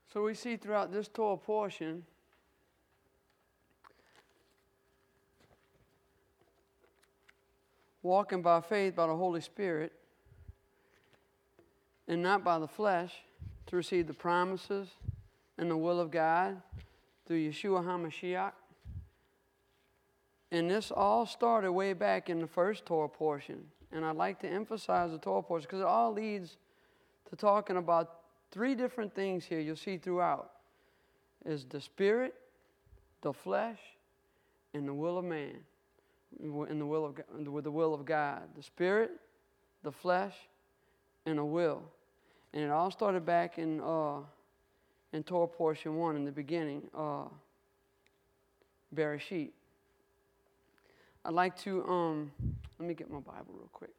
So we see throughout this Torah portion walking by faith by the Holy Spirit and not by the flesh to receive the promises and the will of God through Yeshua HaMashiach. And this all started way back in the first Torah portion. And I'd like to emphasize the Torah portion because it all leads to talking about three different things here you'll see throughout. Is the spirit, the flesh, and the will of man. And the will of God, with the will of God. The spirit, the flesh, and the will. And it all started back in Torah portion 1 in the beginning, Bereshit. I'd like to, let me get my Bible real quick.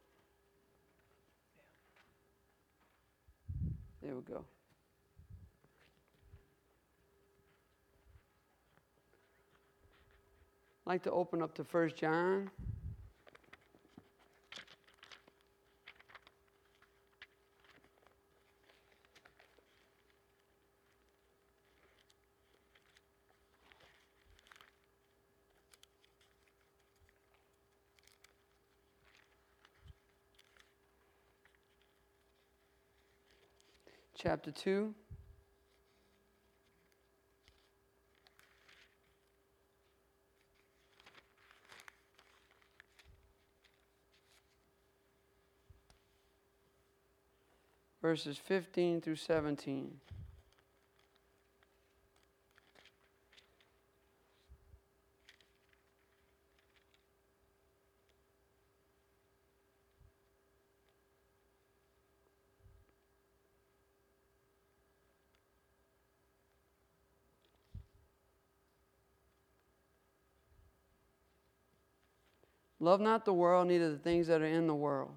There we go. I'd like to open up to 1 John. Chapter 2. Verses 15 through 17. Love not the world, neither the things that are in the world.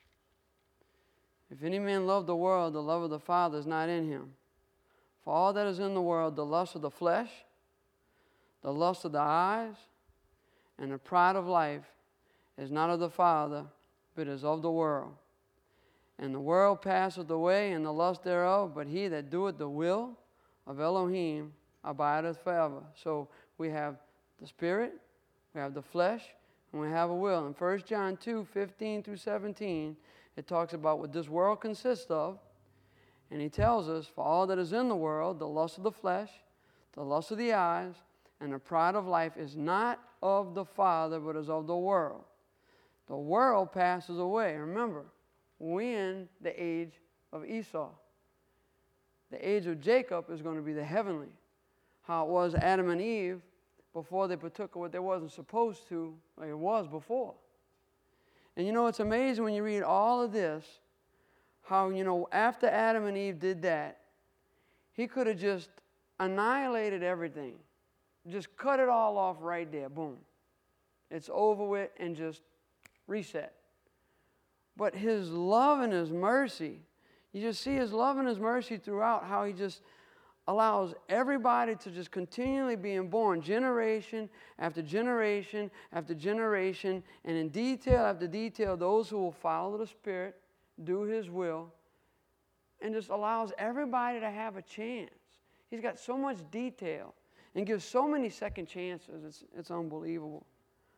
If any man love the world, the love of the Father is not in him. For all that is in the world, the lust of the flesh, the lust of the eyes, and the pride of life is not of the Father, but is of the world. And the world passeth away, and the lust thereof, but he that doeth the will of Elohim abideth forever. So we have the spirit, we have the flesh, and we have a will. In 1 John 2, 15 through 17, it talks about what this world consists of. And he tells us, for all that is in the world, the lust of the flesh, the lust of the eyes, and the pride of life is not of the Father, but is of the world. The world passes away. Remember, we're in the age of Esau. The age of Jacob is going to be the heavenly. How it was Adam and Eve before they partook of what they wasn't supposed to, like it was before. And you know, it's amazing when you read all of this, how, you know, after Adam and Eve did that, he could have just annihilated everything. Just cut it all off right there. Boom. It's over with and just reset. But his love and his mercy, you just see his love and his mercy throughout, how he just allows everybody to just continually being born, generation after generation after generation, and in detail after detail, those who will follow the Spirit, do his will, and just allows everybody to have a chance. He's got so much detail and gives so many second chances. It's unbelievable.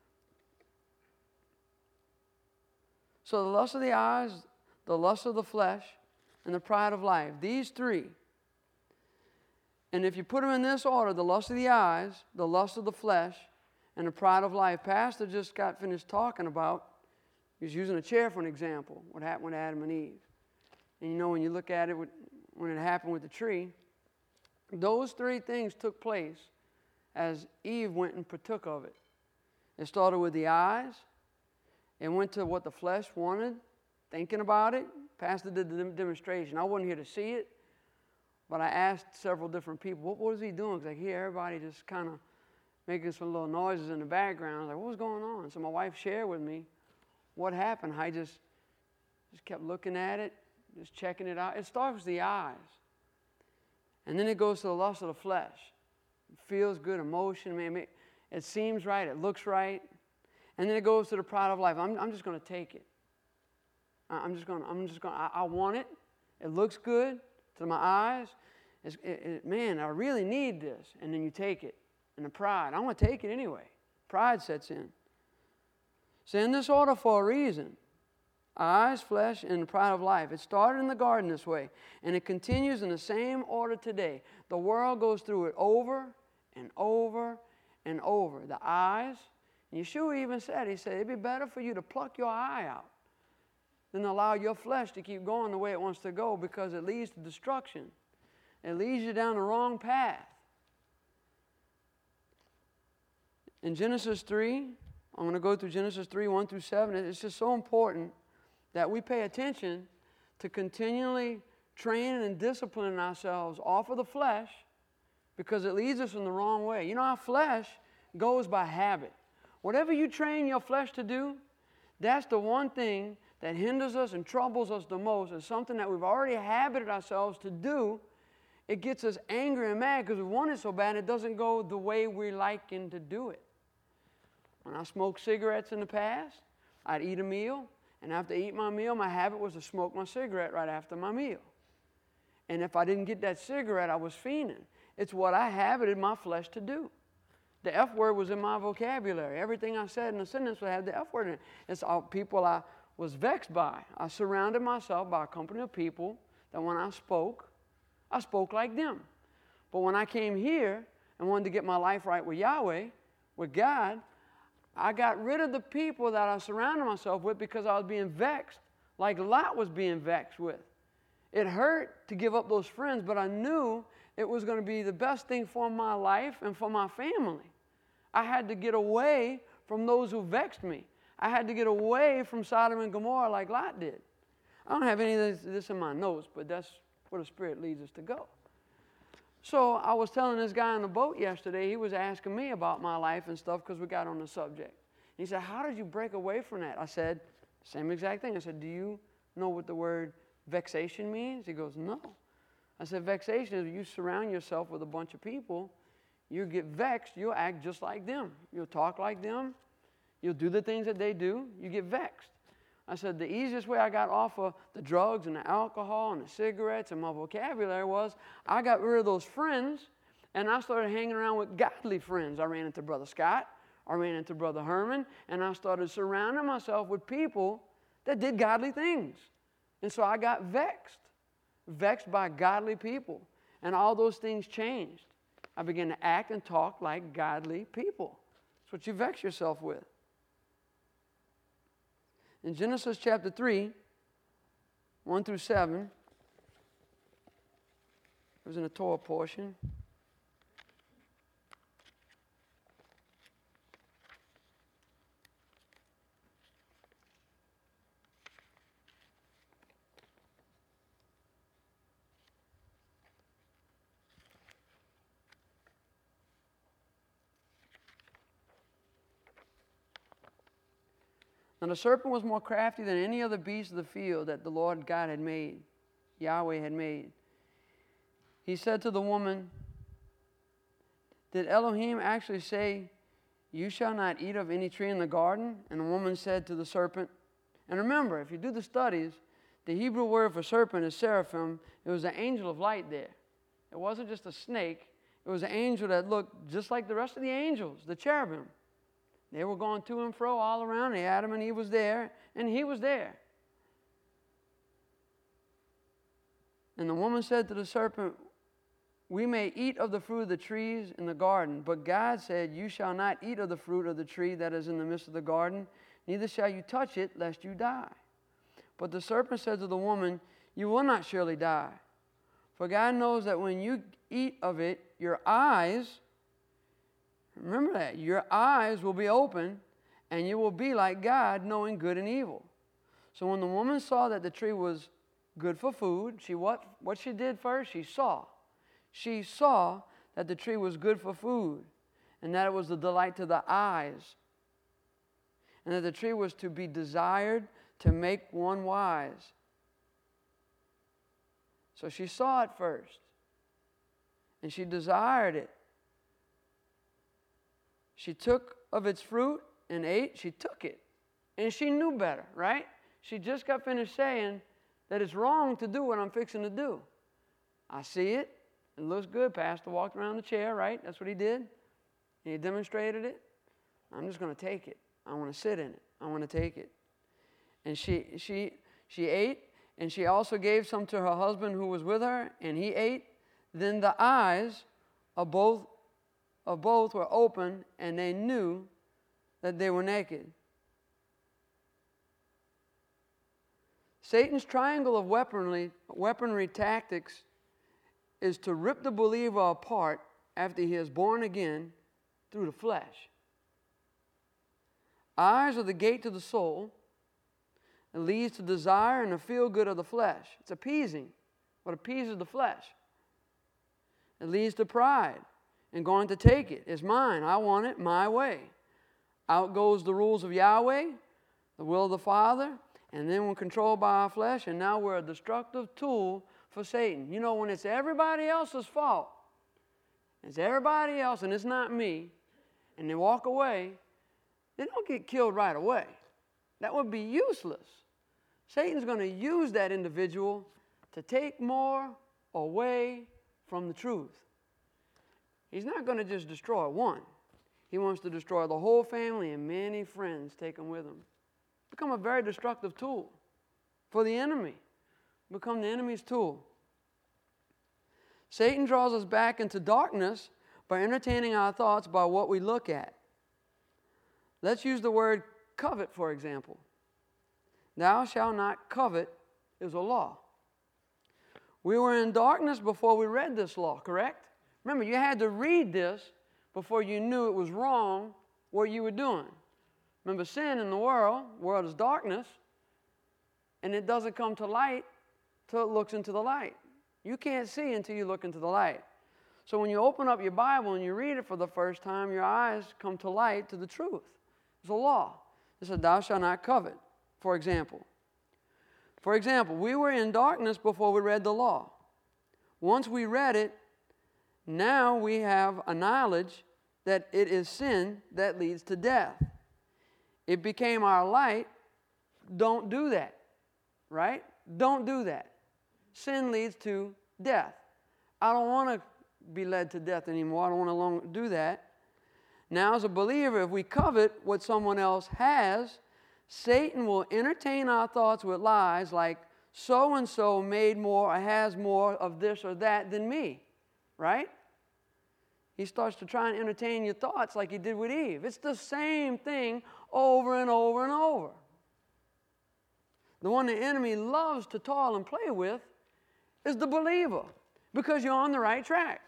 So the lust of the eyes, the lust of the flesh, and the pride of life, these three. And if you put them in this order, the lust of the eyes, the lust of the flesh, and the pride of life, Pastor just got finished talking about, he was using a chair for an example, what happened with Adam and Eve. And you know, when you look at it, when it happened with the tree, those three things took place as Eve went and partook of it. It started with the eyes. It went to what the flesh wanted, thinking about it. Pastor did the demonstration. I wasn't here to see it. But I asked several different people, what was he doing? Because I hear everybody just kind of making some little noises in the background. I was like, what was going on? So my wife shared with me what happened. I just kept looking at it, just checking it out. It starts with the eyes. And then it goes to the lust of the flesh. It feels good, emotion. Man, it seems right. It looks right. And then it goes to the pride of life. I'm just going to take it. I want it. It looks good to my eyes. Man, I really need this. And then you take it. And the pride, I'm going to take it anyway. Pride sets in. So in this order for a reason. Eyes, flesh, and the pride of life. It started in the garden this way. And it continues in the same order today. The world goes through it over and over and over. The eyes. Yeshua even said, he said, it'd be better for you to pluck your eye out than allow your flesh to keep going the way it wants to go, because it leads to destruction. It leads you down the wrong path. In Genesis 3, I'm going to go through Genesis 3, 1 through 7. It's just so important that we pay attention to continually training and disciplining ourselves off of the flesh, because it leads us in the wrong way. You know, our flesh goes by habit. Whatever you train your flesh to do, that's the one thing that hinders us and troubles us the most. Is something that we've already habited ourselves to do. It gets us angry and mad because we want it so bad it doesn't go the way we're liking to do it. When I smoked cigarettes in the past, I'd eat a meal, and after I eat my meal, my habit was to smoke my cigarette right after my meal. And if I didn't get that cigarette, I was fiending. It's what I habited my flesh to do. The F word was in my vocabulary. Everything I said in a sentence would have the F word in it. It's all people I was vexed by. I surrounded myself by a company of people that when I spoke like them. But when I came here and wanted to get my life right with Yahweh, with God, I got rid of the people that I surrounded myself with because I was being vexed like Lot was being vexed with. It hurt to give up those friends, but I knew it was going to be the best thing for my life and for my family. I had to get away from those who vexed me. I had to get away from Sodom and Gomorrah like Lot did. I don't have any of this in my notes, but that's where the Spirit leads us to go. So I was telling this guy on the boat yesterday, he was asking me about my life and stuff because we got on the subject. He said, how did you break away from that? I said, same exact thing. I said, do you know what the word vexation means? He goes, no. I said, vexation is you surround yourself with a bunch of people, you get vexed, you'll act just like them. You'll talk like them. You'll do the things that they do. You get vexed. I said, the easiest way I got off of the drugs and the alcohol and the cigarettes and my vocabulary was I got rid of those friends and I started hanging around with godly friends. I ran into Brother Scott. I ran into Brother Herman. And I started surrounding myself with people that did godly things. And so I got vexed by godly people. And all those things changed. I began to act and talk like godly people. That's what you vex yourself with. In Genesis chapter 3, 1 through 7, it was in the Torah portion. Now the serpent was more crafty than any other beast of the field that the Lord God had made, Yahweh had made. He said to the woman, did Elohim actually say, you shall not eat of any tree in the garden? And the woman said to the serpent, and remember, if you do the studies, the Hebrew word for serpent is seraphim. It was an angel of light there. It wasn't just a snake. It was an angel that looked just like the rest of the angels, the cherubim. They were going to and fro all around. Adam and Eve was there, and he was there. And the woman said to the serpent, we may eat of the fruit of the trees in the garden, but God said, you shall not eat of the fruit of the tree that is in the midst of the garden, neither shall you touch it, lest you die. But the serpent said to the woman, you will not surely die. For God knows that when you eat of it, your eyes, remember that, your eyes will be open, and you will be like God, knowing good and evil. So when the woman saw that the tree was good for food, what she did first, she saw. She saw that the tree was good for food, and that it was the delight to the eyes, and that the tree was to be desired to make one wise. So she saw it first, and she desired it. She took of its fruit and ate. She took it, and she knew better, right? She just got finished saying that it's wrong to do what I'm fixing to do. I see it. It looks good. Pastor walked around the chair, right? That's what he did. He demonstrated it. I'm just going to take it. I want to sit in it. I want to take it. And she ate, and she also gave some to her husband who was with her, and he ate. Then the eyes of both were open, and they knew that they were naked. Satan's triangle of weaponry tactics is to rip the believer apart after he is born again through the flesh. Eyes are the gate to the soul. It leads to desire and the feel-good of the flesh. It's appeasing. What appeases the flesh? It leads to pride and going to take it. It's mine. I want it my way. Out goes the rules of Yahweh, the will of the Father, and then we're controlled by our flesh, and now we're a destructive tool for Satan. You know, when it's everybody else's fault, it's everybody else and it's not me, and they walk away, they don't get killed right away. That would be useless. Satan's going to use that individual to take more away from the truth. He's not going to just destroy one. He wants to destroy the whole family and many friends take them with him. Become a very destructive tool for the enemy. Become the enemy's tool. Satan draws us back into darkness by entertaining our thoughts by what we look at. Let's use the word covet, for example. Thou shalt not covet is a law. We were in darkness before we read this law, correct? Remember, you had to read this before you knew it was wrong what you were doing. Remember, sin in the world is darkness, and it doesn't come to light till it looks into the light. You can't see until you look into the light. So when you open up your Bible and you read it for the first time, your eyes come to light to the truth. It's a law. It said, thou shalt not covet, for example. For example, we were in darkness before we read the law. Once we read it, now we have a knowledge that it is sin that leads to death. It became our light. Don't do that, right? Don't do that. Sin leads to death. I don't want to be led to death anymore. I don't want to do that. Now, as a believer, if we covet what someone else has, Satan will entertain our thoughts with lies like, so-and-so made more or has more of this or that than me, right? He starts to try and entertain your thoughts like he did with Eve. It's the same thing over and over and over. The one the enemy loves to toil and play with is the believer, because you're on the right track.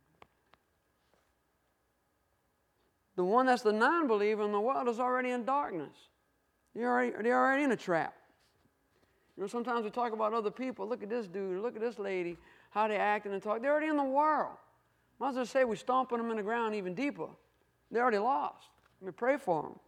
The one that's the non-believer in the world is already in darkness. They're already in a trap. You know, sometimes we talk about other people. Look at this dude, look at this lady, how they acting and talk. They're already in the world. Might as well say we're stomping them in the ground even deeper. They're already lost. Let me pray for them.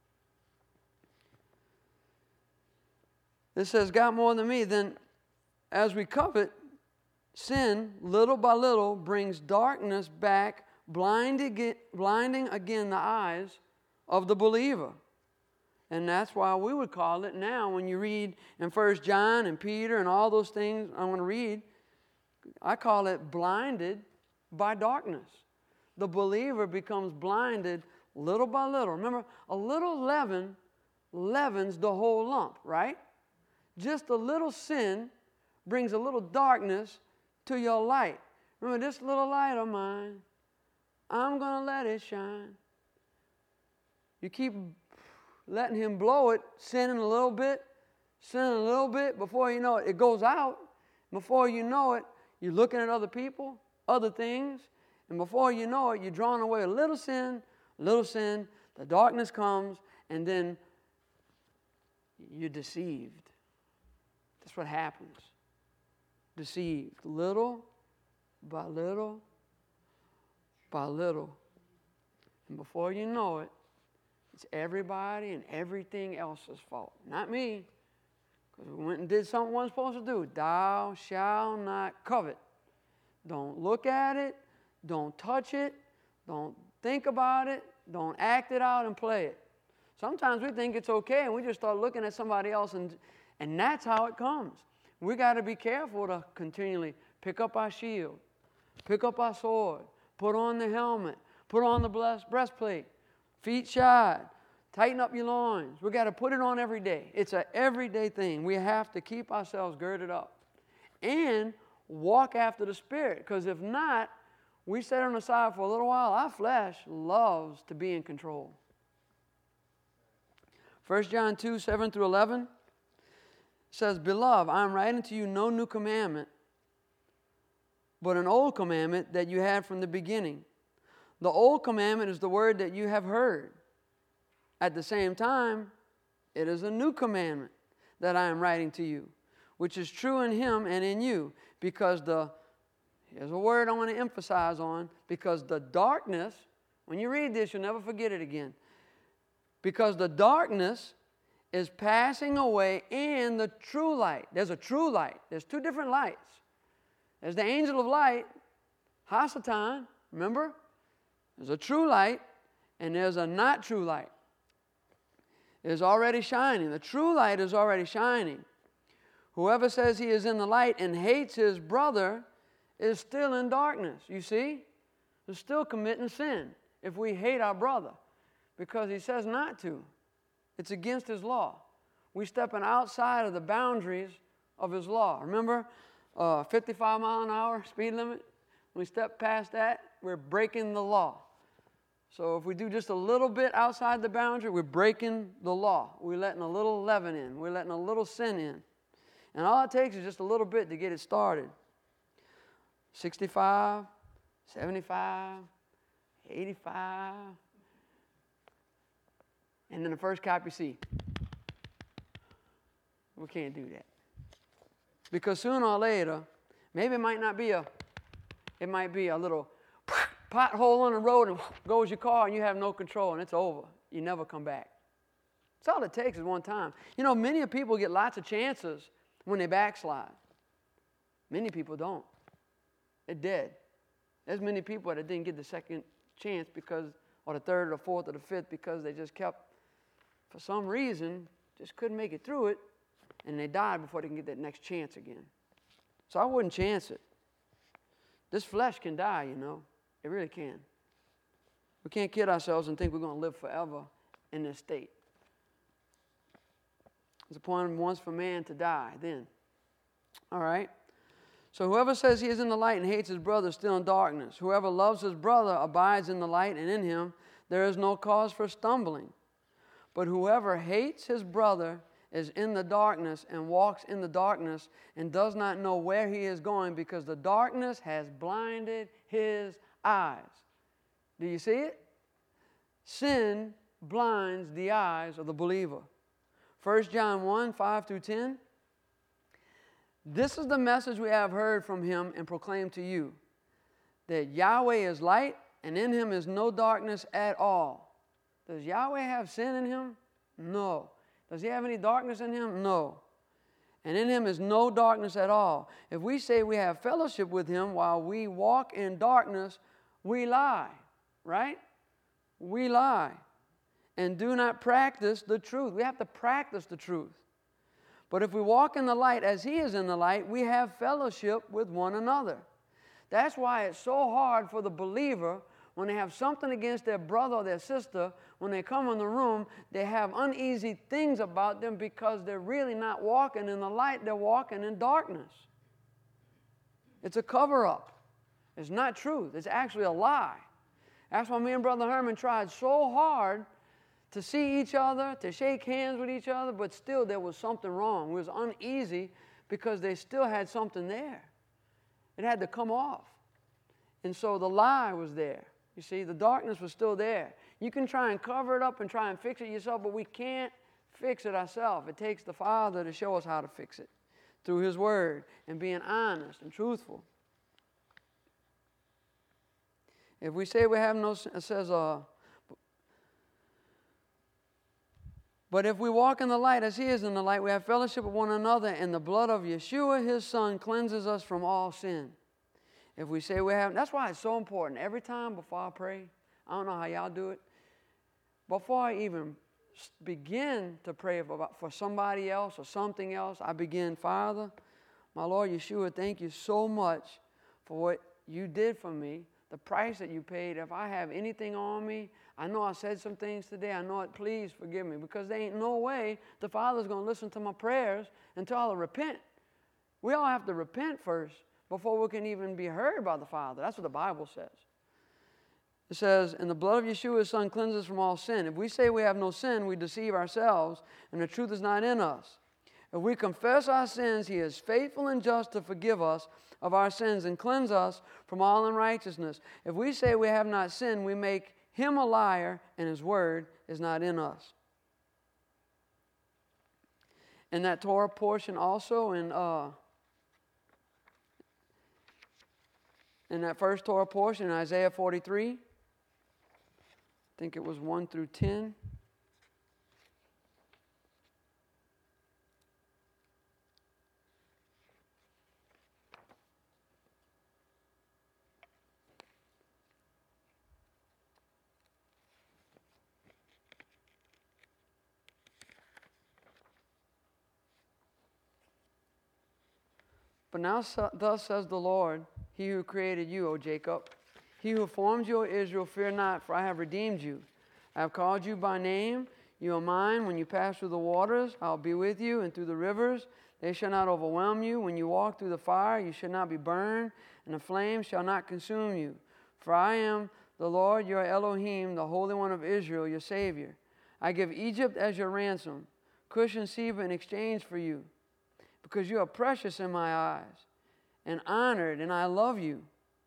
It says, got more than me. Then as we covet, sin, little by little, brings darkness back, blinding again the eyes of the believer. And that's why we would call it now, when you read in 1 John and Peter and all those things I want to read, I call it blinded by darkness. The believer becomes blinded little by little. Remember, a little leaven leavens the whole lump, right? Just a little sin brings a little darkness to your light. Remember, this little light of mine, I'm going to let it shine. You keep letting him blow it, sinning a little bit, before you know it, it goes out. Before you know it, you're looking at other people, other things, and before you know it, you're drawing away a little sin, the darkness comes, and then you're deceived. That's what happens. Deceived, little by little by little. And before you know it, it's everybody and everything else's fault. Not me. Because we went and did something we weren't supposed to do. Thou shalt not covet. Don't look at it. Don't touch it. Don't think about it. Don't act it out and play it. Sometimes we think it's okay and we just start looking at somebody else, and that's how it comes. We got to be careful to continually pick up our shield, Pick up our sword. Put on the helmet. Put on the breastplate. Feet shod. Tighten up your loins. We got to put it on every day. It's an everyday thing. We have to keep ourselves girded up and walk after the Spirit. Because if not, we set on the side for a little while. Our flesh loves to be in control. 1 John 2, 7 through 11 says, Beloved, I am writing to you no new commandment, but an old commandment that you had from the beginning. The old commandment is the word that you have heard. At the same time, it is a new commandment that I am writing to you, which is true in him and in you, because here's a word I want to emphasize on, because the darkness, when you read this, you'll never forget it again, because the darkness is passing away and the true light. There's a true light. There's two different lights. There's the angel of light, Hasatan, remember? There's a true light, and there's a not true light. Is already shining. The true light is already shining. Whoever says he is in the light and hates his brother is still in darkness. You see? We're still committing sin if we hate our brother because he says not to. It's against his law. We're stepping outside of the boundaries of his law. Remember, 55 mile an hour speed limit? When we step past that, we're breaking the law. So if we do just a little bit outside the boundary, we're breaking the law. We're letting a little leaven in. We're letting a little sin in. And all it takes is just a little bit to get it started. 65, 75, 85. And then the first cop you see. We can't do that. Because sooner or later, maybe it might be a little pothole on the road and goes your car and you have no control and it's over. You never come back. That's all it takes is one time. You know, many people get lots of chances when they backslide. Many people don't. They're dead. There's many people that didn't get the second chance or the third or the fourth or the fifth because they just kept, for some reason, just couldn't make it through it and they died before they can get that next chance again. So I wouldn't chance it. This flesh can die, you know. It really can. We can't kid ourselves and think we're going to live forever in this state. It's appointed once for man to die, then. All right? So whoever says he is in the light and hates his brother is still in darkness. Whoever loves his brother abides in the light, and in him there is no cause for stumbling. But whoever hates his brother is in the darkness and walks in the darkness and does not know where he is going because the darkness has blinded his eyes. Do you see it? Sin blinds the eyes of the believer. 1 John 1, 5 through 10. This is the message we have heard from him and proclaimed to you, that Yahweh is light and in him is no darkness at all. Does Yahweh have sin in him? No. Does he have any darkness in him? No. And in him is no darkness at all. If we say we have fellowship with him while we walk in darkness, we lie, right? We lie and do not practice the truth. We have to practice the truth. But if we walk in the light as he is in the light, we have fellowship with one another. That's why it's so hard for the believer when they have something against their brother or their sister. When they come in the room, they have uneasy things about them because they're really not walking in the light. They're walking in darkness. It's a cover-up. It's not truth. It's actually a lie. That's why me and Brother Herman tried so hard to see each other, to shake hands with each other, but still there was something wrong. It was uneasy because they still had something there. It had to come off. And so the lie was there. You see, the darkness was still there. You can try and cover it up and try and fix it yourself, but we can't fix it ourselves. It takes the Father to show us how to fix it through his word and being honest and truthful. If we say we have no sin, it says, but if we walk in the light as he is in the light, we have fellowship with one another, and the blood of Yeshua, his son, cleanses us from all sin. If we say we have, that's why it's so important. Every time before I pray, I don't know how y'all do it, before I even begin to pray for somebody else or something else, I begin, Father, my Lord Yeshua, thank you so much for what you did for me, the price that you paid. If I have anything on me, I know I said some things today. I know it. Please forgive me, because there ain't no way the Father's going to listen to my prayers until I repent. We all have to repent first before we can even be heard by the Father. That's what the Bible says. It says, and the blood of Yeshua, his Son, cleanses from all sin. If we say we have no sin, we deceive ourselves, and the truth is not in us. If we confess our sins, he is faithful and just to forgive us of our sins and cleanse us from all unrighteousness. If we say we have not sinned, we make him a liar, and his word is not in us. In that Torah portion also, in that first Torah portion, in Isaiah 43, I think it was 1 through 10. But now thus says the Lord, he who created you, O Jacob, he who formed you, O Israel, fear not, for I have redeemed you. I have called you by name. You are mine. When you pass through the waters, I will be with you, and through the rivers, they shall not overwhelm you. When you walk through the fire, you shall not be burned, and the flame shall not consume you. For I am the Lord, your Elohim, the Holy One of Israel, your Savior. I give Egypt as your ransom, Cush and Seba in exchange for you, because you are precious in my eyes, and honored, and I love you.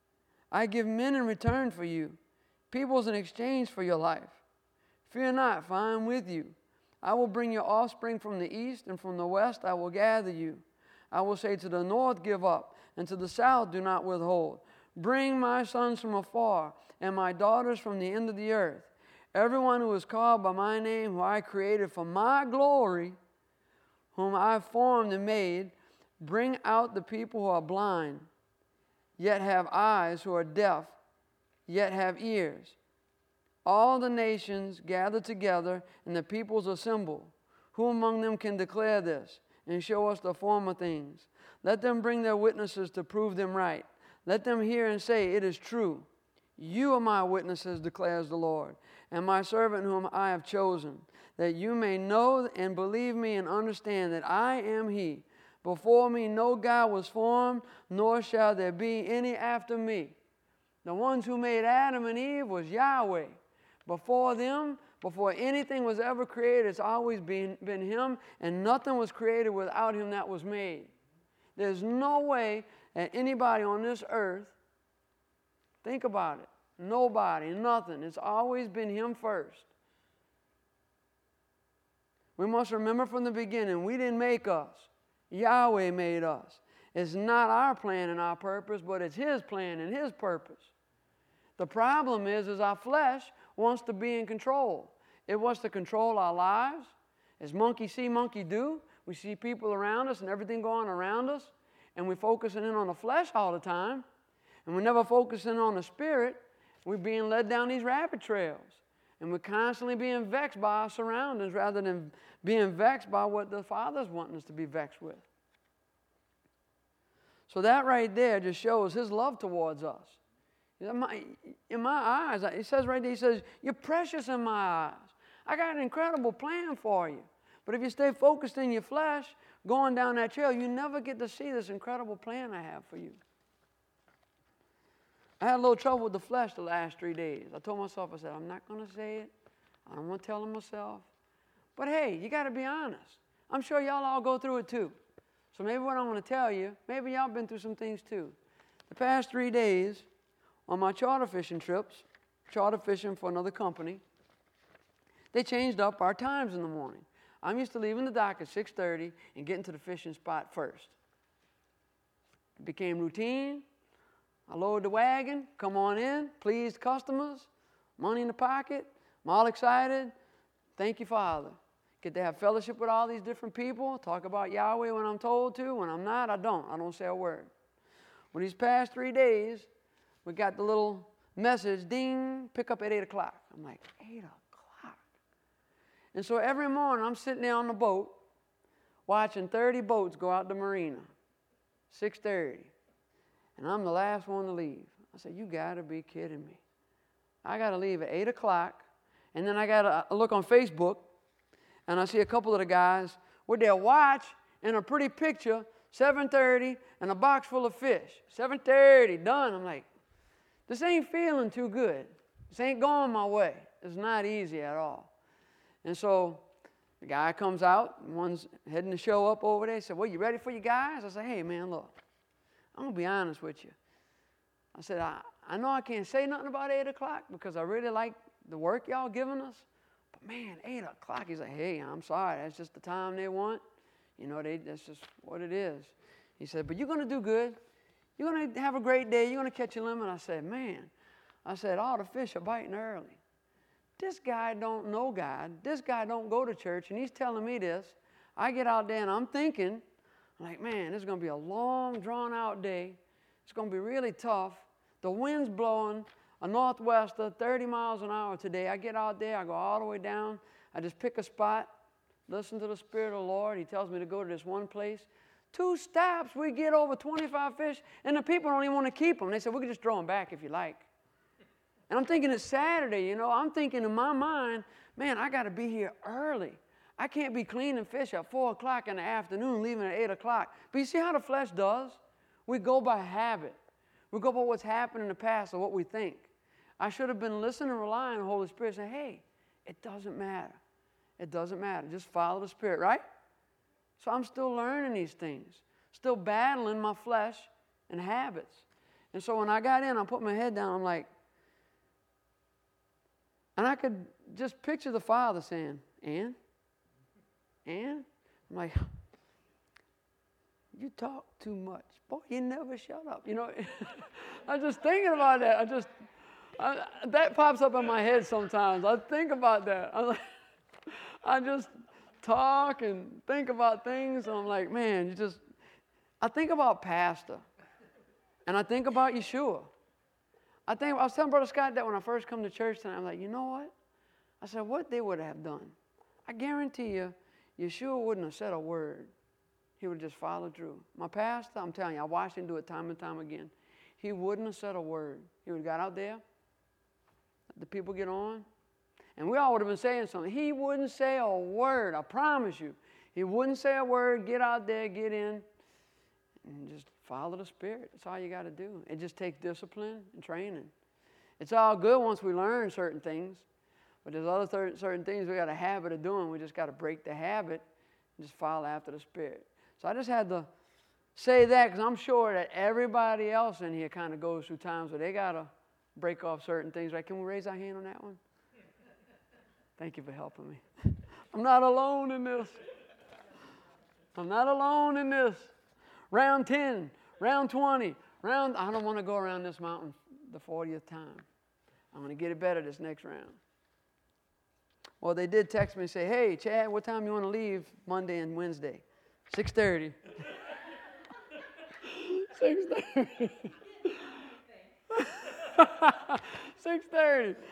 I give men in return for you, peoples in exchange for your life. Fear not, for I am with you. I will bring your offspring from the east, and from the west I will gather you. I will say to the north, give up, and to the south, do not withhold. Bring my sons from afar, and my daughters from the end of the earth. Everyone who is called by my name, who I created for my glory, whom I formed and made, bring out the people who are blind, yet have eyes, who are deaf, yet have ears. All the nations gather together, and the peoples assemble. Who among them can declare this and show us the former things? Let them bring their witnesses to prove them right. Let them hear and say, it is true. You are my witnesses, declares the Lord, and my servant whom I have chosen, that you may know and believe me and understand that I am he. Before me no God was formed, nor shall there be any after me. The ones who made Adam and Eve was Yahweh. Before them, before anything was ever created, it's always been him, and nothing was created without him that was made. There's no way that anybody on this earth, think about it, nobody, nothing. It's always been him first. We must remember from the beginning, we didn't make us. Yahweh made us. It's not our plan and our purpose, but it's his plan and his purpose. The problem is our flesh wants to be in control. It wants to control our lives. As monkey see, monkey do. We see people around us and everything going around us, and we're focusing in on the flesh all the time, and we're never focusing on the spirit. We're being led down these rabbit trails, and we're constantly being vexed by our surroundings rather than being vexed by what the Father's wanting us to be vexed with. So that right there just shows his love towards us. In my eyes, it says right there, he says, you're precious in my eyes. I got an incredible plan for you. But if you stay focused in your flesh, going down that trail, you never get to see this incredible plan I have for you. I had a little trouble with the flesh the last 3 days. I told myself, I said, I'm not going to say it. I don't want to tell them myself. But hey, you got to be honest. I'm sure y'all all go through it too. So maybe what I'm going to tell you, maybe y'all been through some things too. The past 3 days on my charter fishing trips, charter fishing for another company, they changed up our times in the morning. I'm used to leaving the dock at 6:30 and getting to the fishing spot first. It became routine. I lowered the wagon, come on in, pleased customers, money in the pocket. I'm all excited. Thank you, Father. Get to have fellowship with all these different people, talk about Yahweh when I'm told to. When I'm not, I don't say a word. Well, these past 3 days, we got the little message, ding, pick up at 8 o'clock. I'm like, 8 o'clock? And so every morning, I'm sitting there on the boat, watching 30 boats go out the marina, 6:30. And I'm the last one to leave. I said, you got to be kidding me. I got to leave at 8 o'clock, and then I got to look on Facebook, and I see a couple of the guys with their watch and a pretty picture, 7:30, and a box full of fish. 7:30, done. I'm like, this ain't feeling too good. This ain't going my way. It's not easy at all. And so the guy comes out, one's heading to show up over there. He said, well, you ready for your guys? I said, hey, man, look, I'm going to be honest with you. I said, I know I can't say nothing about 8 o'clock because I really like the work y'all giving us. But, man, 8 o'clock. He's like, hey, I'm sorry. That's just the time they want. You know, that's just what it is. He said, but you're going to do good. You're going to have a great day. You're going to catch your limit. I said, man. I said, all the fish are biting early. This guy don't know God. This guy don't go to church, and he's telling me this. I get out there, and I'm thinking, like, man, this is going to be a long, drawn-out day. It's going to be really tough. The wind's blowing a northwester, 30 miles an hour today. I get out there. I go all the way down. I just pick a spot, listen to the Spirit of the Lord. He tells me to go to this one place. 2 stops, we get over 25 fish, and the people don't even want to keep them. They said, we can just throw them back if you like. And I'm thinking it's Saturday, you know. I'm thinking in my mind, man, I got to be here early. I can't be cleaning fish at 4 o'clock in the afternoon, leaving at 8 o'clock. But you see how the flesh does? We go by habit. We go by what's happened in the past or what we think. I should have been listening and relying on the Holy Spirit saying, hey, it doesn't matter. It doesn't matter. Just follow the Spirit, right? So I'm still learning these things, still battling my flesh and habits. And so when I got in, I put my head down, I'm like, and I could just picture the Father saying, Ann? I'm like, you talk too much. Boy, you never shut up. You know, I was just thinking about that. That pops up in my head sometimes. I think about that. I just talk and think about things. And I'm like, man, I think about Pastor. And I think about Yeshua. I was telling Brother Scott that when I first come to church tonight, I'm like, you know what? I said, what they would have done. I guarantee you, Yeshua wouldn't have said a word. He would have just followed through. My pastor, I'm telling you, I watched him do it time and time again. He wouldn't have said a word. He would have got out there, let the people get on, and we all would have been saying something. He wouldn't say a word, I promise you. He wouldn't say a word, get out there, get in, and just follow the Spirit. That's all you got to do. It just takes discipline and training. It's all good once we learn certain things, but there's other certain things we got a habit of doing. We just got to break the habit and just follow after the Spirit. So I just had to say that because I'm sure that everybody else in here kind of goes through times where they got to break off certain things. Right? Can we raise our hand on that one? Thank you for helping me. I'm not alone in this. I'm not alone in this. Round 10, round 20, I don't want to go around this mountain the 40th time. I'm going to get it better this next round. Well, they did text me and say, hey, Chad, what time you want to leave Monday and Wednesday? 6:30. 6:30. 6:30.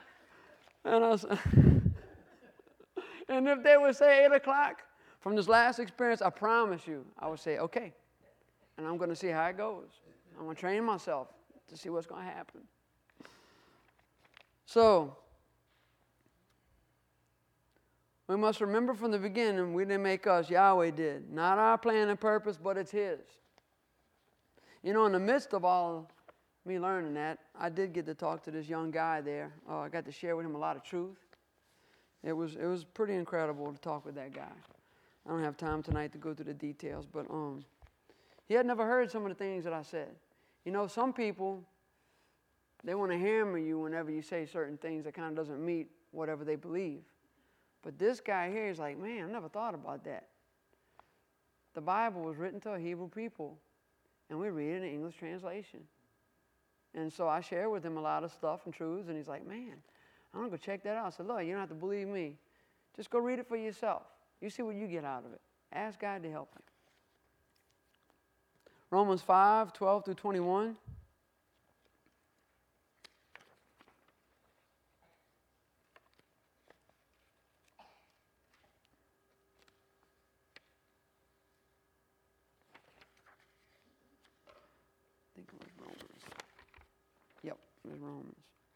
And if they would say 8 o'clock from this last experience, I promise you, I would say, okay. And I'm going to see how it goes. I'm going to train myself to see what's going to happen. So, we must remember from the beginning, we didn't make us, Yahweh did. Not our plan and purpose, but it's His. You know, in the midst of all me learning that, I did get to talk to this young guy there. I got to share with him a lot of truth. It was pretty incredible to talk with that guy. I don't have time tonight to go through the details, but he had never heard some of the things that I said. You know, some people, they want to hammer you whenever you say certain things that kind of doesn't meet whatever they believe. But this guy here is like, man, I never thought about that. The Bible was written to a Hebrew people, and we read it in the English translation. And so I shared with him a lot of stuff and truths, and he's like, man, I'm going to go check that out. I said, look, you don't have to believe me. Just go read it for yourself. You see what you get out of it. Ask God to help you. Romans 5:12 through 21. I think it was Romans. Romans.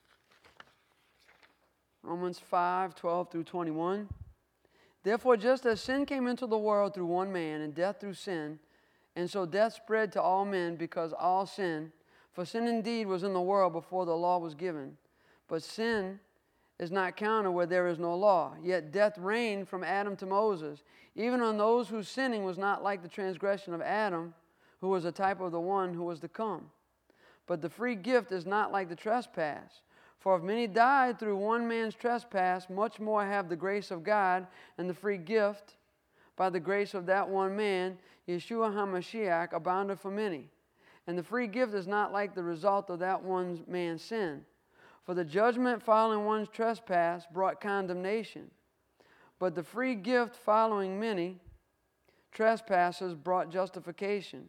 Romans 5:12 through 21. Therefore, just as sin came into the world through one man, and death through sin, and so death spread to all men because all sinned. For sin indeed was in the world before the law was given. But sin is not counted where there is no law. Yet death reigned from Adam to Moses, even on those whose sinning was not like the transgression of Adam, who was a type of the one who was to come. But the free gift is not like the trespass. For if many died through one man's trespass, much more have the grace of God and the free gift by the grace of that one man, Yeshua HaMashiach, abounded for many. And the free gift is not like the result of that one man's sin. For the judgment following one's trespass brought condemnation. But the free gift following many trespasses brought justification.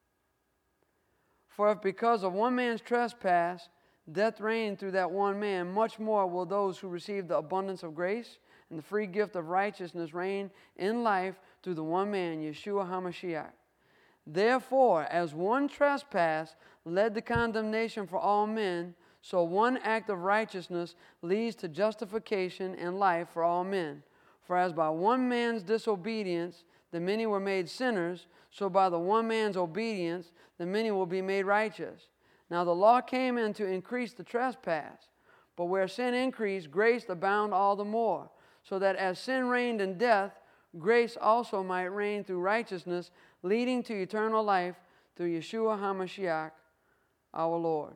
For if because of one man's trespass death reigned through that one man, much more will those who receive the abundance of grace and the free gift of righteousness reign in life through the one man, Yeshua HaMashiach. Therefore, as one trespass led to condemnation for all men, so one act of righteousness leads to justification and life for all men. For as by one man's disobedience the many were made sinners, so by the one man's obedience the many will be made righteous. Now the law came in to increase the trespass, but where sin increased, grace abounded all the more, so that as sin reigned in death, grace also might reign through righteousness, leading to eternal life through Yeshua HaMashiach, our Lord.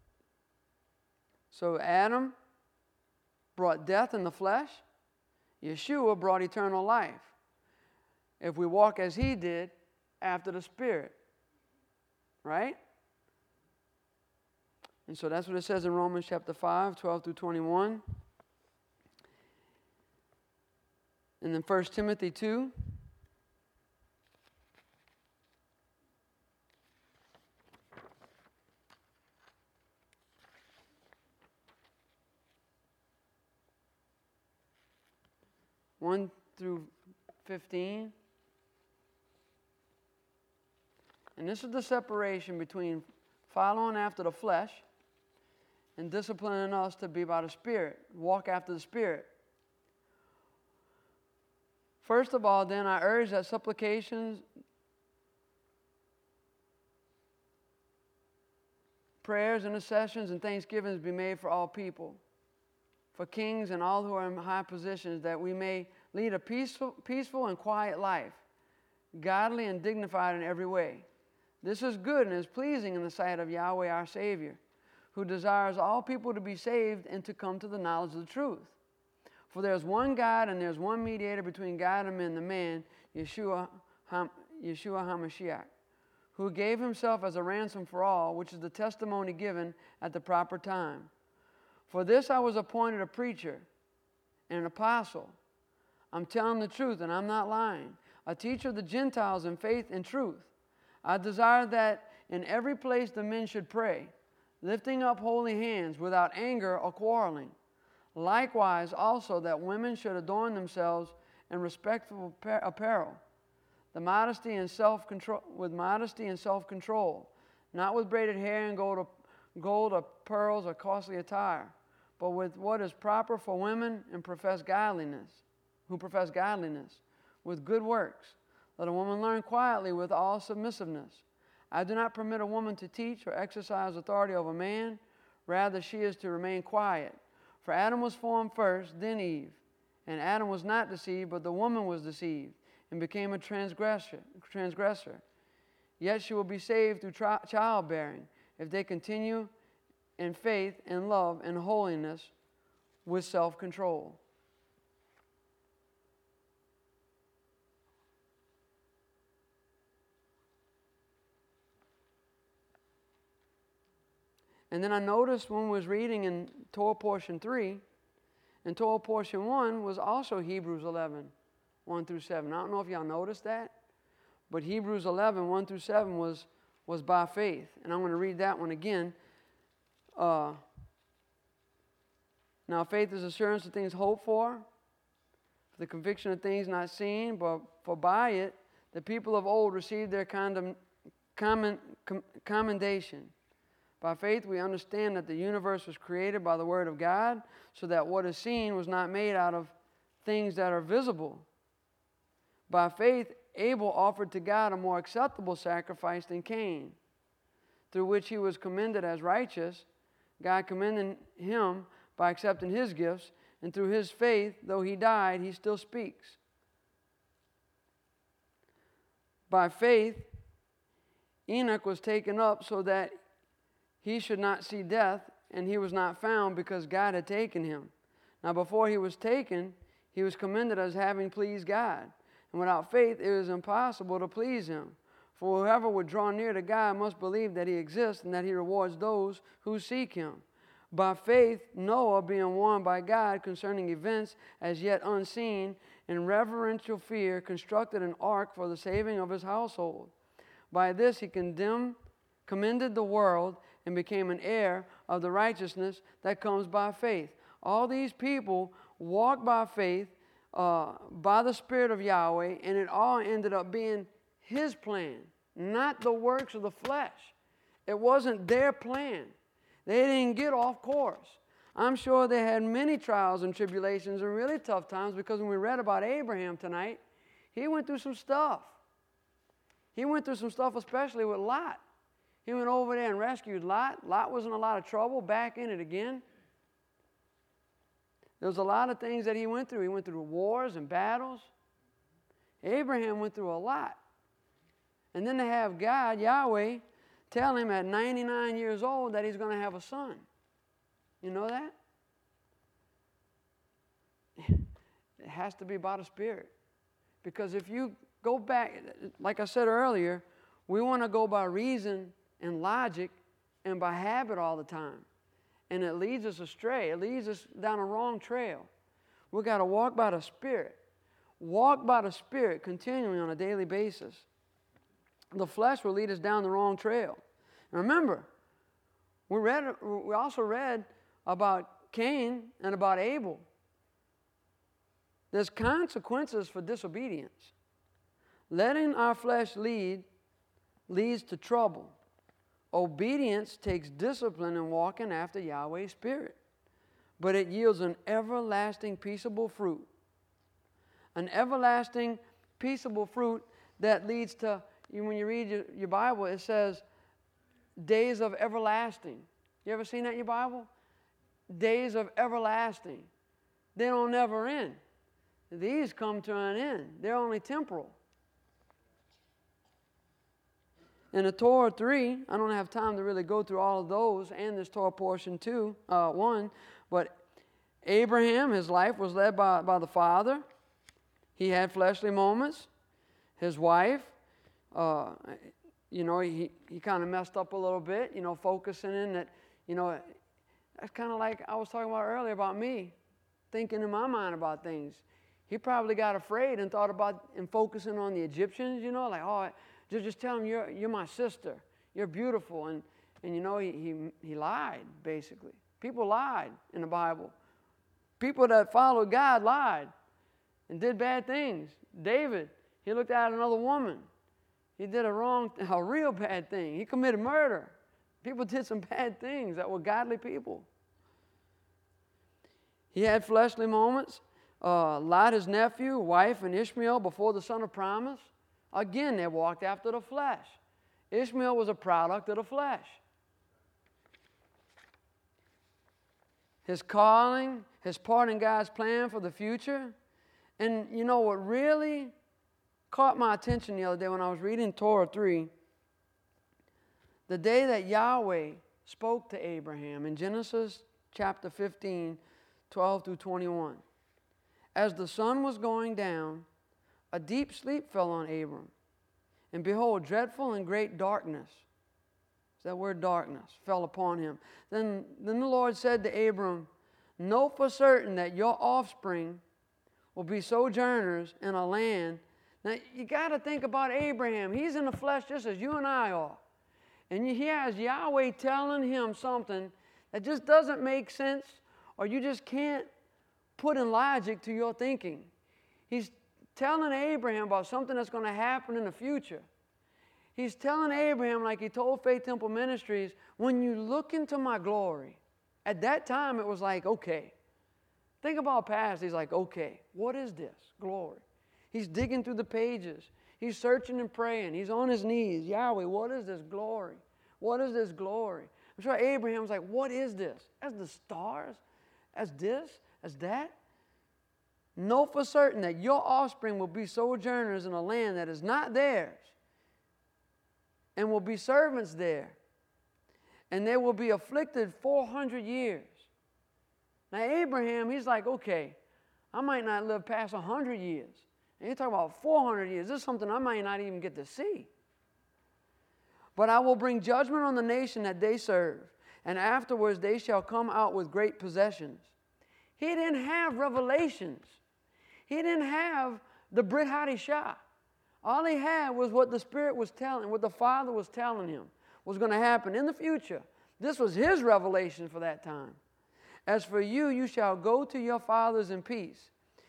So Adam brought death in the flesh. Yeshua brought eternal life. If we walk as he did after the Spirit. Right? And so that's what it says in Romans chapter 5, 12 through 21. And then 1 Timothy 2. One through 15. And this is the separation between following after the flesh and disciplining us to be by the Spirit, walk after the Spirit. First of all, then, I urge that supplications, prayers, intercessions, and thanksgivings be made for all people, for kings and all who are in high positions, that we may lead a peaceful and quiet life, godly and dignified in every way. This is good and is pleasing in the sight of Yahweh our Savior, who desires all people to be saved and to come to the knowledge of the truth. For there is one God and there is one mediator between God and men, the man, Yeshua HaMashiach, who gave himself as a ransom for all, which is the testimony given at the proper time. For this I was appointed a preacher and an apostle. I'm telling the truth and I'm not lying. A teacher of the Gentiles in faith and truth. I desire that in every place the men should pray, lifting up holy hands without anger or quarreling. Likewise also that women should adorn themselves in respectful apparel, with modesty and self-control, not with braided hair and gold or pearls or costly attire, but with what is proper for women and who profess godliness, with good works. Let a woman learn quietly with all submissiveness. I do not permit a woman to teach or exercise authority over man. Rather, she is to remain quiet. For Adam was formed first, then Eve. And Adam was not deceived, but the woman was deceived and became a transgressor. Yet she will be saved through childbearing if they continue in faith and love and holiness with self-control. And then I noticed when we was reading in Torah portion 3, and Torah portion 1 was also Hebrews 11, 1 through 7. I don't know if y'all noticed that, but Hebrews 11, 1 through 7 was by faith. And I'm going to read that one again. Now faith is assurance of things hoped for the conviction of things not seen, but for by it the people of old received their commendation. By faith, we understand that the universe was created by the Word of God, so that what is seen was not made out of things that are visible. By faith, Abel offered to God a more acceptable sacrifice than Cain, through which he was commended as righteous, God commending him by accepting his gifts, and through his faith, though he died, he still speaks. By faith, Enoch was taken up so that he should not see death, and he was not found because God had taken him. Now before he was taken, he was commended as having pleased God. And without faith, it is impossible to please him. For whoever would draw near to God must believe that he exists and that he rewards those who seek him. By faith, Noah, being warned by God concerning events as yet unseen, in reverential fear, constructed an ark for the saving of his household. By this he commended the world and became an heir of the righteousness that comes by faith. All these people walked by faith, by the Spirit of Yahweh, and it all ended up being His plan, not the works of the flesh. It wasn't their plan. They didn't get off course. I'm sure they had many trials and tribulations and really tough times, because when we read about Abraham tonight, he went through some stuff. He went through some stuff, especially with Lot. He went over there and rescued Lot. Lot was in a lot of trouble, back in it again. There was a lot of things that he went through. He went through wars and battles. Abraham went through a lot. And then to have God, Yahweh, tell him at 99 years old that he's going to have a son. You know that? It has to be by the Spirit. Because if you go back, like I said earlier, we want to go by reason and logic and by habit all the time. And it leads us astray. It leads us down a wrong trail. We've got to walk by the Spirit. Walk by the Spirit continually on a daily basis. The flesh will lead us down the wrong trail. And remember, we also read about Cain and about Abel. There's consequences for disobedience. Letting our flesh lead leads to trouble. Obedience takes discipline in walking after Yahweh's Spirit, but it yields an everlasting, peaceable fruit. An everlasting, peaceable fruit that leads to, when you read your Bible, it says, days of everlasting. You ever seen that in your Bible? Days of everlasting. They don't never end. These come to an end. They're only temporal. In the Torah 3, I don't have time to really go through all of those, and this Torah portion 1, but Abraham, his life was led by the father. He had fleshly moments. His wife, he kind of messed up a little bit, focusing in that, that's kind of like I was talking about earlier about me, thinking in my mind about things. He probably got afraid and thought about and focusing on the Egyptians, like, oh, just tell him you're my sister. You're beautiful. And he lied, basically. People lied in the Bible. People that followed God lied and did bad things. David, he looked at another woman. He did a real bad thing. He committed murder. People did some bad things that were godly people. He had fleshly moments. Lot, his nephew, wife, and Ishmael before the son of promise. Again, they walked after the flesh. Ishmael was a product of the flesh. His calling, his part in God's plan for the future. And what really caught my attention the other day when I was reading Torah 3, the day that Yahweh spoke to Abraham in Genesis chapter 15, 12 through 21. As the sun was going down, a deep sleep fell on Abram. And behold, dreadful and great darkness, that word darkness, fell upon him. Then the Lord said to Abram, know for certain that your offspring will be sojourners in a land. Now, you got to think about Abraham. He's in the flesh just as you and I are. And he has Yahweh telling him something that just doesn't make sense, or you just can't put in logic to your thinking. He's telling Abraham about something that's going to happen in the future. He's telling Abraham, like he told Faith Temple Ministries, when you look into my glory, at that time it was like, okay. Think about past. He's like, okay, what is this glory? He's digging through the pages. He's searching and praying. He's on his knees. Yahweh, what is this glory? What is this glory? I'm sure Abraham's like, what is this? As the stars? As this? As that? Know for certain that your offspring will be sojourners in a land that is not theirs, and will be servants there, and they will be afflicted 400 years. Now Abraham, he's like, okay, I might not live past 100 years. And you're talking about 400 years. This is something I might not even get to see. But I will bring judgment on the nation that they serve, and afterwards they shall come out with great possessions. He didn't have revelations. He didn't have the Brit Hadishah. All he had was what the Spirit was telling, what the Father was telling him was going to happen in the future. This was his revelation for that time. As for you, you shall go to your fathers in peace.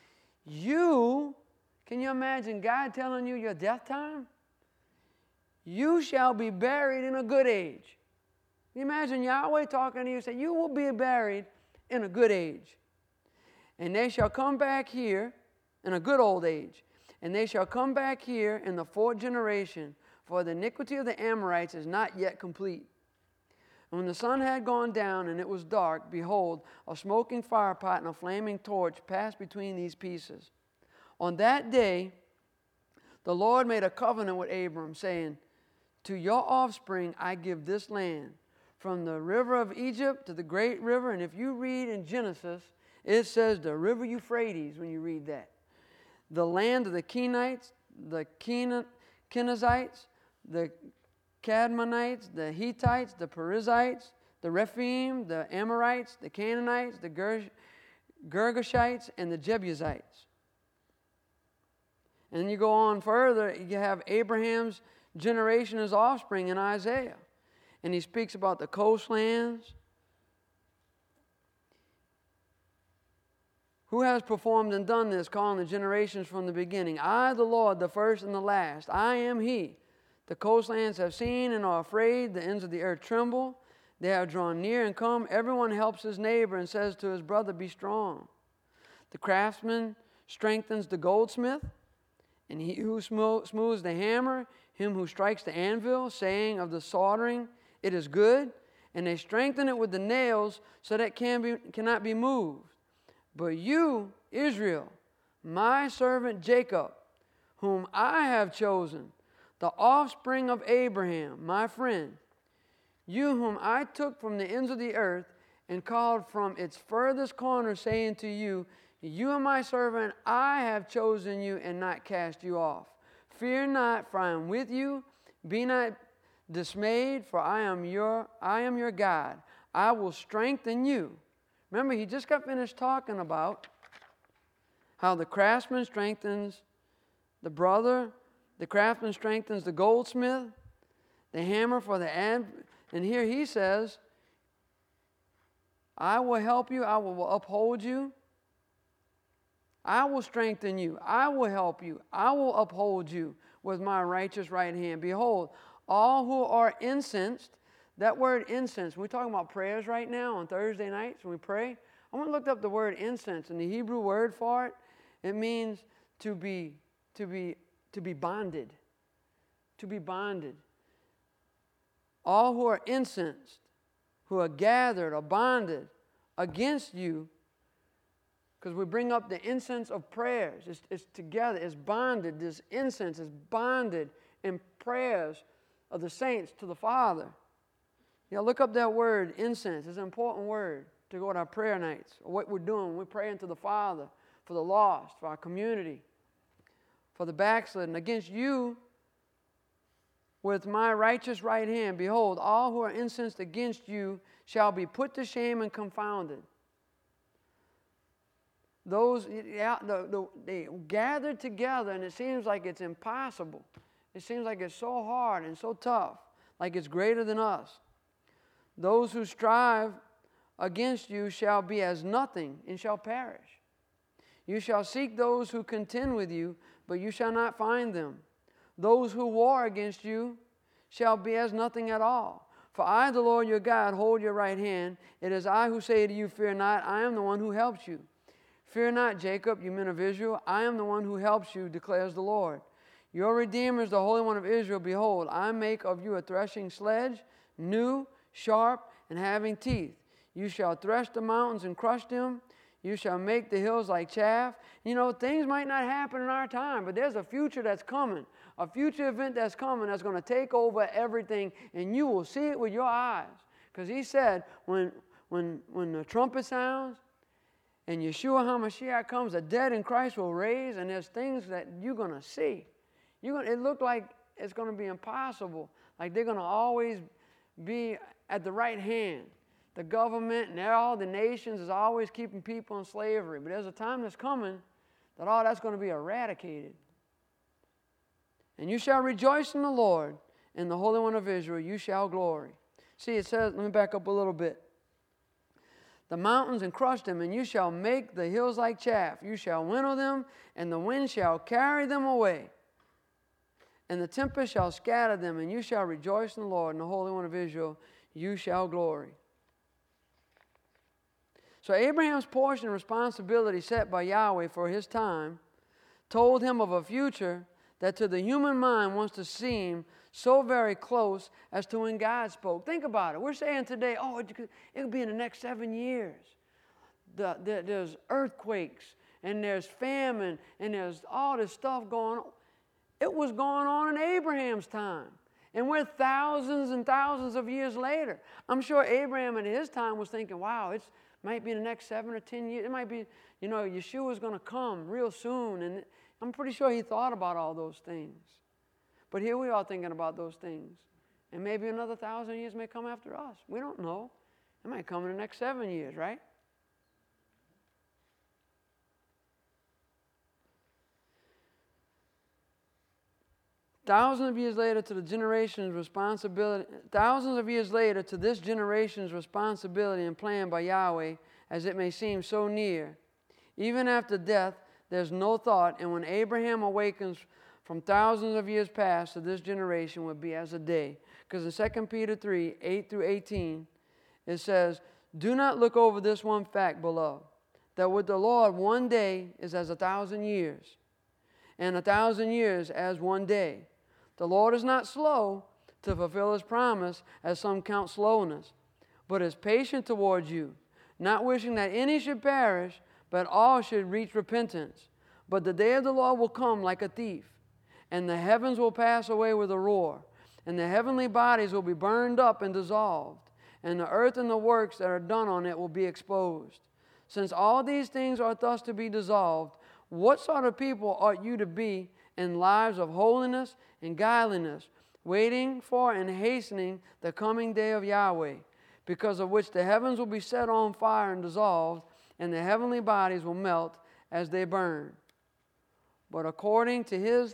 Can you imagine God telling you your death time? You shall be buried in a good age. Can you imagine Yahweh talking to you and say, you will be buried in a good age. And they shall come back here in a good old age. And they shall come back here in the fourth generation, for the iniquity of the Amorites is not yet complete. And when the sun had gone down and it was dark, behold, a smoking firepot and a flaming torch passed between these pieces. On that day, the Lord made a covenant with Abram, saying, to your offspring I give this land, from the river of Egypt to the great river. And if you read in Genesis, it says the river Euphrates when you read that. The land of the Kenites, the Kenizzites, the Cadmonites, the Hittites, the Perizzites, the Rephaim, the Amorites, the Canaanites, the Girgashites, and the Jebusites. And then you go on further, you have Abraham's generation, his offspring in Isaiah. And he speaks about the coastlands. Who has performed and done this, calling the generations from the beginning? I, the Lord, the first and the last. I am He. The coastlands have seen and are afraid. The ends of the earth tremble. They have drawn near and come. Everyone helps his neighbor and says to his brother, be strong. The craftsman strengthens the goldsmith, and he who smooths the hammer, him who strikes the anvil, saying of the soldering, it is good. And they strengthen it with the nails so that it cannot be moved. But you, Israel, my servant Jacob, whom I have chosen, the offspring of Abraham, my friend, you whom I took from the ends of the earth and called from its furthest corner, saying to you, you are my servant, I have chosen you and not cast you off. Fear not, for I am with you. Be not dismayed, for I am your God. I will strengthen you. Remember, he just got finished talking about how the craftsman strengthens the brother, the craftsman strengthens the goldsmith, the hammer for the anvil. And here he says, I will help you, I will uphold you, I will strengthen you, I will help you, I will uphold you with my righteous right hand. Behold, all who are incensed. That word incense, we're talking about prayers right now on Thursday nights when we pray. I went and looked up the word incense, and the Hebrew word for it, it means to be bonded. To be bonded. All who are incensed, who are gathered or bonded against you, because we bring up the incense of prayers. It's together, it's bonded. This incense is bonded in prayers of the saints to the Father. Yeah, look up that word, incense. It's an important word to go to our prayer nights. What we're doing, we're praying to the Father for the lost, for our community, for the backslidden. Against you, with my righteous right hand, behold, all who are incensed against you shall be put to shame and confounded. They gathered together, and it seems like it's impossible. It seems like it's so hard and so tough, like it's greater than us. Those who strive against you shall be as nothing and shall perish. You shall seek those who contend with you, but you shall not find them. Those who war against you shall be as nothing at all. For I, the Lord your God, hold your right hand. It is I who say to you, fear not, I am the one who helps you. Fear not, Jacob, you men of Israel, I am the one who helps you, declares the Lord. Your Redeemer is the Holy One of Israel. Behold, I make of you a threshing sledge, new, sharp, and having teeth. You shall thresh the mountains and crush them. You shall make the hills like chaff. You know, things might not happen in our time, but there's a future that's coming, a future event that's coming that's going to take over everything, and you will see it with your eyes. Because he said, when the trumpet sounds and Yeshua HaMashiach comes, the dead in Christ will raise, and there's things that you're going to see. It looked like it's going to be impossible, like they're going to always be at the right hand. The government and all the nations is always keeping people in slavery. But there's a time that's coming that all that's going to be eradicated. And you shall rejoice in the Lord, in the Holy One of Israel you shall glory. See, it says, let me back up a little bit. The mountains and crush them, and you shall make the hills like chaff. You shall winnow them, and the wind shall carry them away. And the tempest shall scatter them, and you shall rejoice in the Lord, in the Holy One of Israel you shall glory. So Abraham's portion of responsibility set by Yahweh for his time told him of a future that to the human mind wants to seem so very close as to when God spoke. Think about it. We're saying today, oh, it could be in the next 7 years. There's earthquakes, and there's famine, and there's all this stuff going on. It was going on in Abraham's time. And we're thousands and thousands of years later. I'm sure Abraham at his time was thinking, wow, it might be in the next 7 or 10 years. It might be, Yeshua's going to come real soon. And I'm pretty sure he thought about all those things. But here we are thinking about those things. And maybe another 1,000 years may come after us. We don't know. It might come in the next 7 years, right? Thousands of years later to this generation's responsibility and plan by Yahweh, as it may seem so near. Even after death, there's no thought, and when Abraham awakens from thousands of years past to this generation would be as a day. Because in 2 Peter 3, 8 through 18, it says, do not look over this one fact, beloved, that with the Lord 1 day is as 1,000 years, and 1,000 years as 1 day. The Lord is not slow to fulfill his promise, as some count slowness, but is patient towards you, not wishing that any should perish, but all should reach repentance. But the day of the Lord will come like a thief, and the heavens will pass away with a roar, and the heavenly bodies will be burned up and dissolved, and the earth and the works that are done on it will be exposed. Since all these things are thus to be dissolved, what sort of people ought you to be in lives of holiness and godliness, waiting for and hastening the coming day of Yahweh, because of which the heavens will be set on fire and dissolved, and the heavenly bodies will melt as they burn. But according to his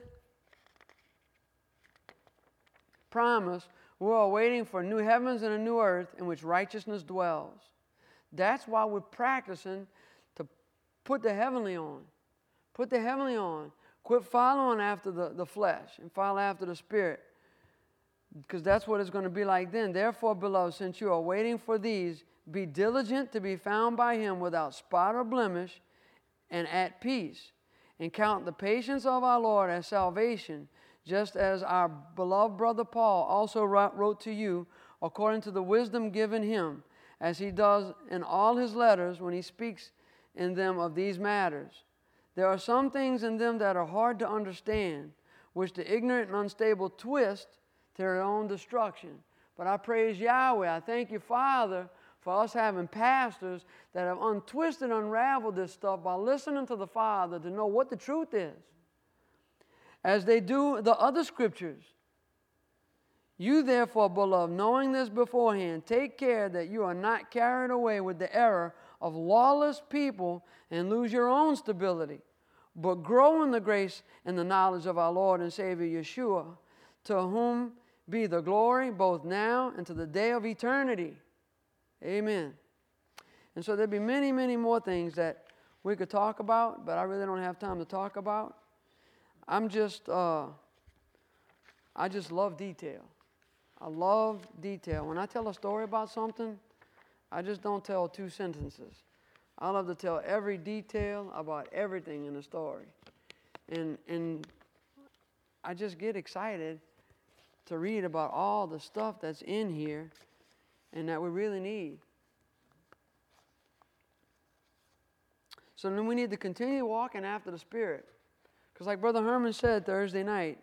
promise, we are waiting for new heavens and a new earth in which righteousness dwells. That's why we're practicing to put the heavenly on. Put the heavenly on. Quit following after the flesh and follow after the Spirit, because that's what it's going to be like then. Therefore, beloved, since you are waiting for these, be diligent to be found by him without spot or blemish and at peace, and count the patience of our Lord as salvation, just as our beloved brother Paul also wrote to you according to the wisdom given him, as he does in all his letters when he speaks in them of these matters. There are some things in them that are hard to understand, which the ignorant and unstable twist to their own destruction. But I praise Yahweh. I thank you, Father, for us having pastors that have untwisted, unraveled this stuff by listening to the Father to know what the truth is, as they do the other scriptures. You therefore, beloved, knowing this beforehand, take care that you are not carried away with the error of lawless people and lose your own stability, but grow in the grace and the knowledge of our Lord and Savior Yeshua, to whom be the glory both now and to the day of eternity. Amen. And so there'll be many, many more things that we could talk about, but I really don't have time to talk about. I just love detail. I love detail. When I tell a story about something, I just don't tell 2 sentences. I love to tell every detail about everything in the story. And I just get excited to read about all the stuff that's in here and that we really need. So then we need to continue walking after the Spirit. Because like Brother Herman said Thursday night,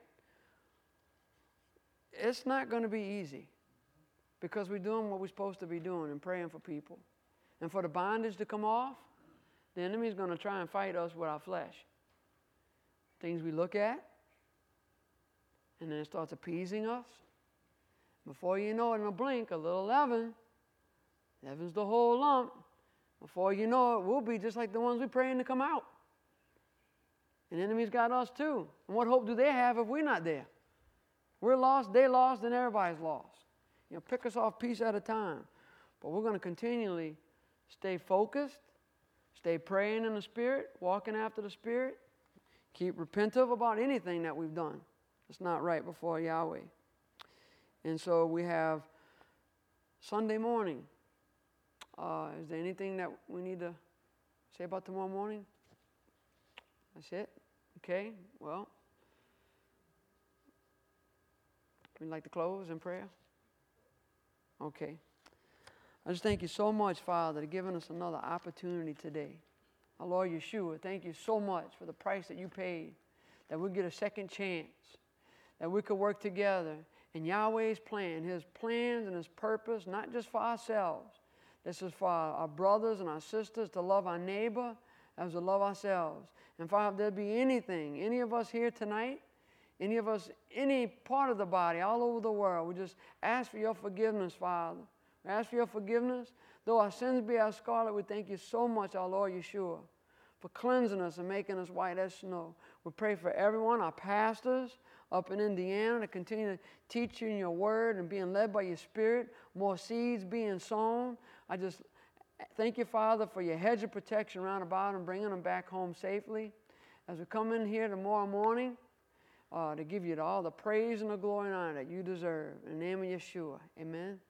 it's not going to be easy because we're doing what we're supposed to be doing and praying for people. And for the bondage to come off, the enemy's going to try and fight us with our flesh. Things we look at, and then it starts appeasing us. Before you know it, in a blink, a little leaven's the whole lump. Before you know it, we'll be just like the ones we're praying to come out. And the enemy's got us too. And what hope do they have if we're not there? We're lost, they lost, and everybody's lost. You know, pick us off piece at a time. But we're going to continually stay focused, stay praying in the Spirit, walking after the Spirit, keep repentive about anything that we've done that's not right before Yahweh. And so we have Sunday morning. Is there anything that we need to say about tomorrow morning? That's it? Okay, well, we'd like to close in prayer? Okay. I just thank you so much, Father, for giving us another opportunity today. Our Lord Yeshua, thank you so much for the price that you paid, that we get a second chance, that we could work together in Yahweh's plan, His plans and His purpose, not just for ourselves. This is for our brothers and our sisters to love our neighbor as we love ourselves. And Father, if there be anything, any of us here tonight, any of us, any part of the body, all over the world, we just ask for your forgiveness, Father. We ask for your forgiveness. Though our sins be as scarlet, we thank you so much, our Lord Yeshua, for cleansing us and making us white as snow. We pray for everyone, our pastors up in Indiana, to continue to teach you in your word and being led by your Spirit, more seeds being sown. I just thank you, Father, for your hedge of protection around about them, bringing them back home safely. As we come in here tomorrow morning, to give you all the praise and the glory and honor that you deserve. In the name of Yeshua, amen.